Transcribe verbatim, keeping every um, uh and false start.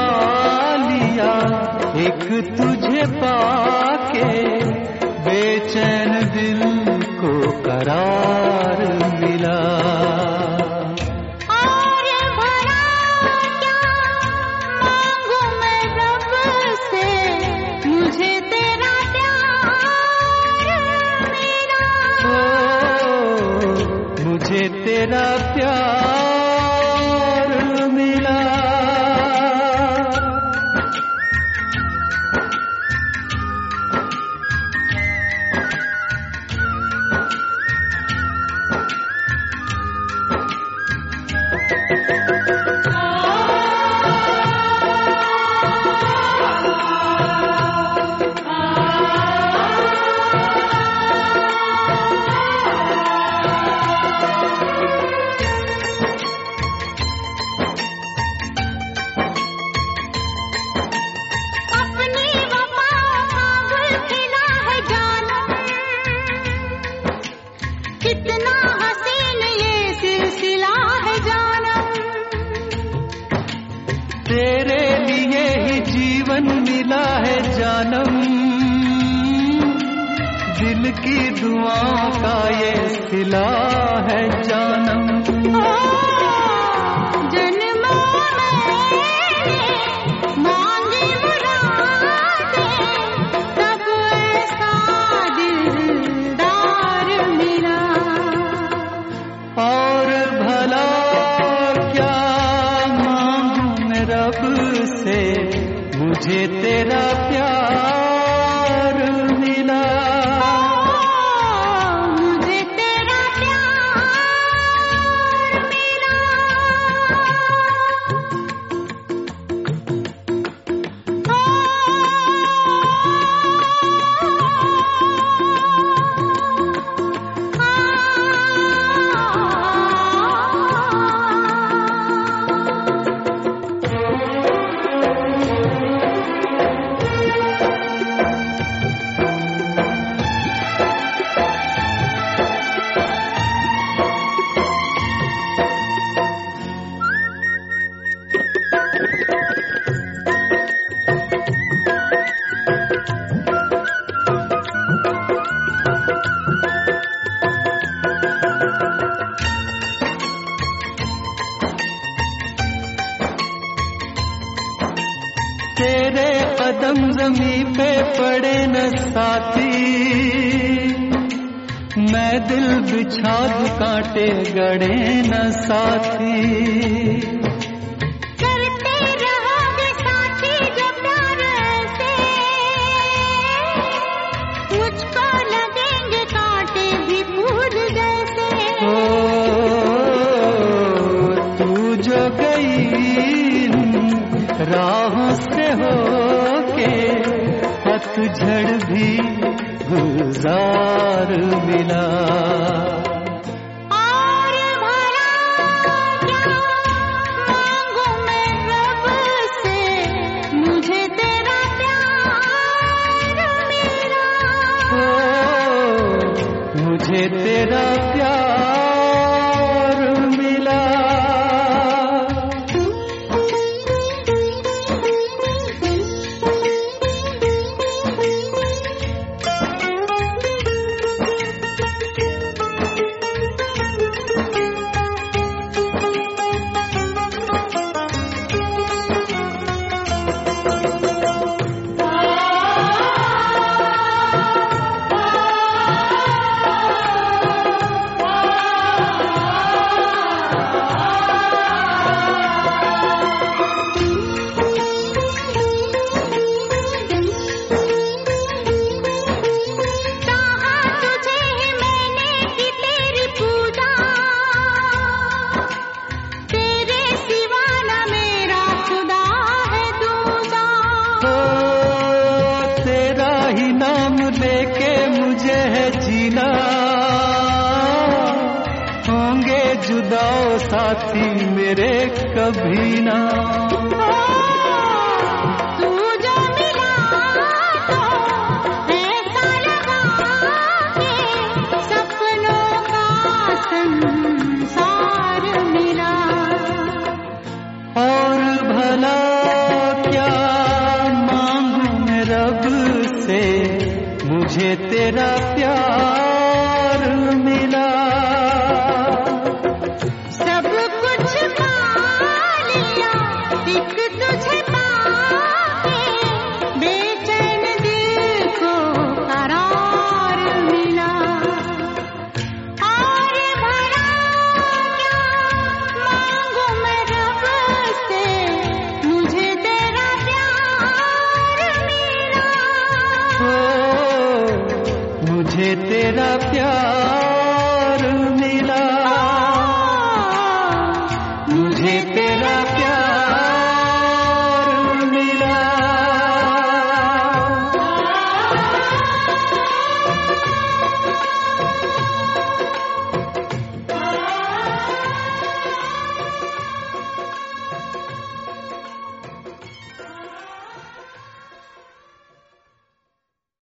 लिया, एक तुझे पाके बेचैन दिल को करार मिला। और भला क्या मांगू मैं रब से, मुझे तेरा प्यार मिला। ओ, मुझे तेरा प्यार मिला। कितना हसीन ये सिलसिला है जानम, तेरे लिए ही जीवन मिला है जानम, दिल की दुआओं का ये सिला है जानम। जन्मों में मांगी मुरादें, तब ऐसा दिलदार मिला। और भला क्या मांगू मैं रब से, मुझे तेरा प्यार मिला। मुझे तेरा प्यार मिला। तेरे कदम ज़मीं पे पड़े न साथी, मैं दिल बिछा दूं कांटे गड़े न साथी। करते रहोगे साथी जब प्यार ऐसे, मुझको लगेंगे कांटे भी फूल जैसे। ओ, तू जो गई राहों से होके, पतझड़ भी गुलजार मिला। और भला क्या मांगू मैं रब से, मुझे तेरा प्यार मिला। ओ, मुझे तेरा प्यार मिला। जुदाओ साथी मेरे कभी ना। तू जो मिला तो ऐसा लगा कि सपनों का संसार मिला। और भला मुझे तेरा प्यार मिला। सब कुछ पा लिया एक तुझे पाके, बेचैन दिल को करार मिला। और भला क्या मांगू मैं रब से, मुझे तेरा प्यार मिला। ओ, मुझे तेरा प्यार मिला, मुझे तेरा प्यार